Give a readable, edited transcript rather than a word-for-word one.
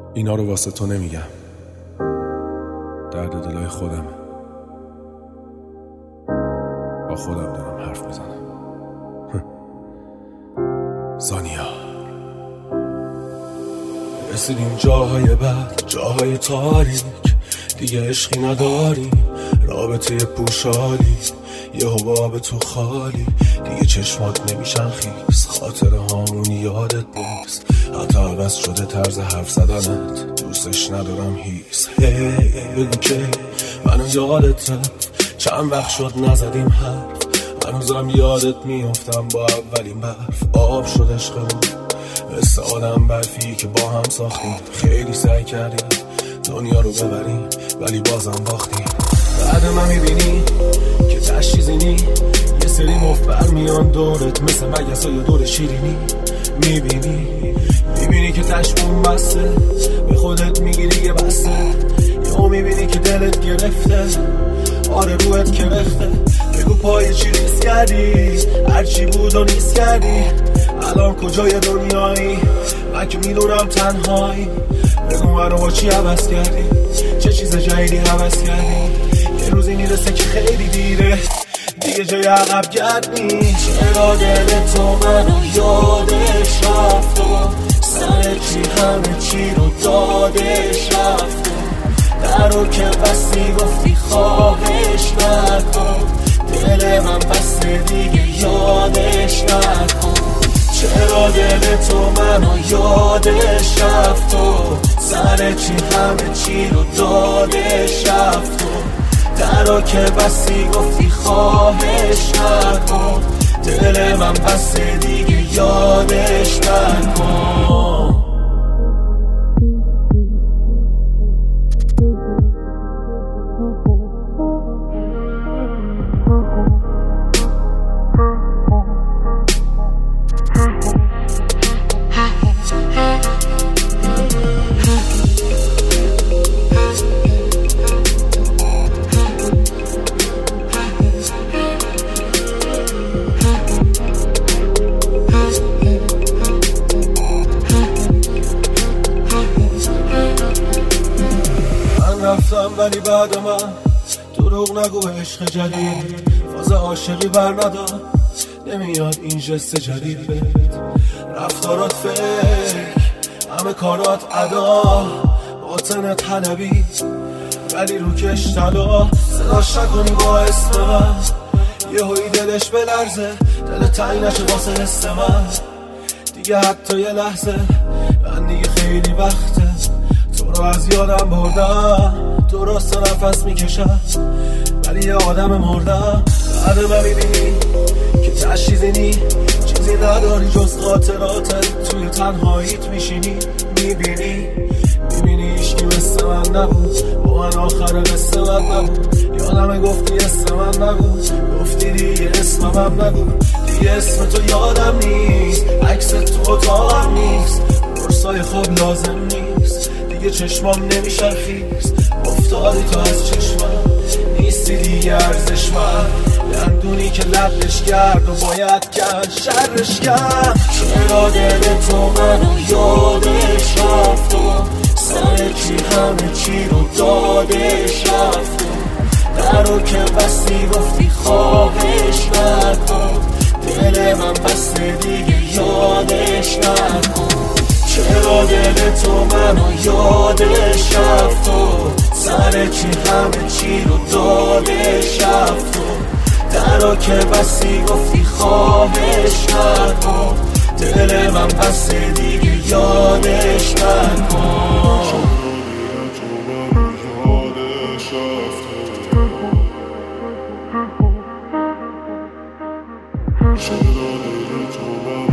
اینا رو واسه تو نمیگم، درد دلای خودم، با خودم دارم حرف میزنم. زانیا رسیدیم جاهای بد، جاهای تاریک، دیگه عشقی نداری، رابطه پوشالی، یه حباب تو خالی، دیگه چشمات نمیشن خیس، خاطر هامون یادت نیست، حتی عوض شده طرز حرف زدنت، دوستش ندارم هیس. بگو که منو یادت رفت، چند وقت شد نزدیم حرف، هنوزم یادت میافتم با اولین برف، آب شد عشقمون مثل آدم برفی که با هم ساختیم، خیلی سعی کردیم دنیا رو ببریم ولی بازم باختیم. بعد من میبینی که تشیزینی، یه سری مفت برمیان دورت مثل مگسا یا دور شیرینی، میبینی که تشمون بسته، به خودت میگیری یه بسته، یا میبینی که دلت گرفته، آره روحت کرخته، بگو پای چی ریز کردی، هرچی بود و نیست کردی، الان کجای دنیایی، من که میدونم تنهایی، بگو منو با چی عوض کردی، چه چیز جدیدی عوض کردی، یه روزی میرسه که خیلی دیره، دیگه جای عقب گرد نیست. چرا دل تو منو یادش رفت و سر چی همه چی رو دادش رفت و درو که بستی گفتی خواهش نکن، دل من بسته دیگه یادش نکن. چرا دل تو منو یادش رفت و سر چی همه چی رو دادش رفت و درو که بستی گفتی خواهش نکن، دل من بسته دیگه یادش نکن. رفتم ولی بعد من دروغ نگو به عشق جدید، فاز عاشقی بر ندار، نمیاد این جست جدید بهت، رفتارات فکر، همه کارات ادا، باطنت حلبی ولی روکش طلا، صداش نکنی با اسم من، یه هایی دلش بلرزه، دل تنگ نشه واسه حس من، دیگه حتی یه لحظه، من دیگه خیلی وقته تو رو از یادم بردم، درست نفس میکشم ولی یه آدم مردم. بعد من میبینی که تشیزینی، چیزی نداری جز خاطراتت، توی تنهاییت میشینی، میبینی عشقی مثل من نبود، با من آخر قصه من نبود، یادم گفتی اسم من نبود، گفتی دیگه اسمم نگو، دیگه اسم تو یادم نیست، عکس تو اتاقم نیست، برسای خواب لازم نیست، دیگه چشمام نمیشن خیز، افتادی تو از چشمم، نیستی دیگه ارزش من، دندونی که لبش کرد و باید کرد شرش کرد. چرا دل تو منو یادش رفت و سر چی همه چی رو دادش رفت و درو که بستی گفتی خواهش نکن، دل من بسته دیگه یادش نکن. چرا دل تو منو یادش رفت و سر چی همه چی رو دادش رفت و درو که بستی گفتی خواهش نکن، دل من بسته دیگه یادش نکن. چرا دل تو